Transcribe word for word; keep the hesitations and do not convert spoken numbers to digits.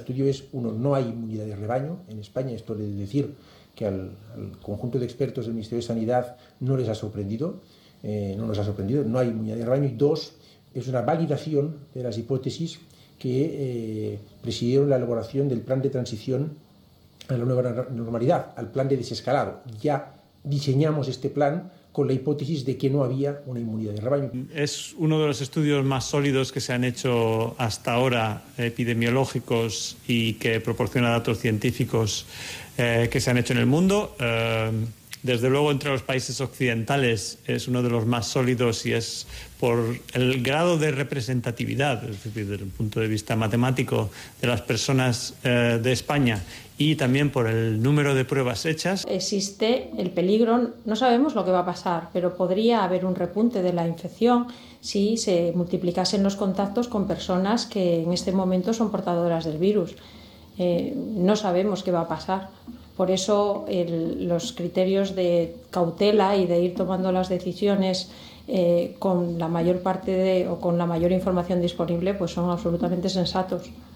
estudio es, uno, no hay inmunidad de rebaño en España. Esto quiere decir que al, al conjunto de expertos del Ministerio de Sanidad no les ha sorprendido, eh, no nos ha sorprendido, no hay inmunidad de rebaño. Y dos, es una validación de las hipótesis que eh, presidieron la elaboración del plan de transición a la nueva normalidad, al plan de desescalado. Ya diseñamos este plan con la hipótesis de que no había una inmunidad de rebaño. Es uno de los estudios más sólidos que se han hecho hasta ahora, epidemiológicos y que proporciona datos científicos eh, que se han hecho en el mundo. Eh, desde luego, entre los países occidentales es uno de los más sólidos y es por el grado de representatividad, es decir, desde el punto de vista matemático de las personas eh, de España, y también por el número de pruebas hechas. Existe el peligro, no sabemos lo que va a pasar, pero podría haber un repunte de la infección si se multiplicasen los contactos con personas que en este momento son portadoras del virus. Eh, no sabemos qué va a pasar. Por eso el, los criterios de cautela y de ir tomando las decisiones eh, con la mayor parte de, o con la mayor información disponible pues son absolutamente sensatos.